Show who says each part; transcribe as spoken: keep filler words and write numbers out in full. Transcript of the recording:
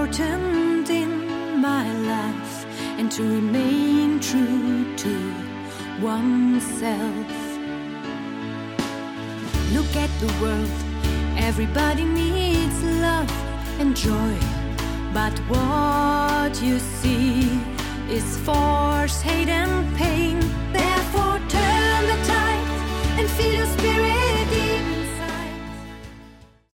Speaker 1: important in my life, and to remain true to oneself. Look at the world, everybody needs love and joy, but what you see is force, hate and pain. Therefore turn the tide and feel your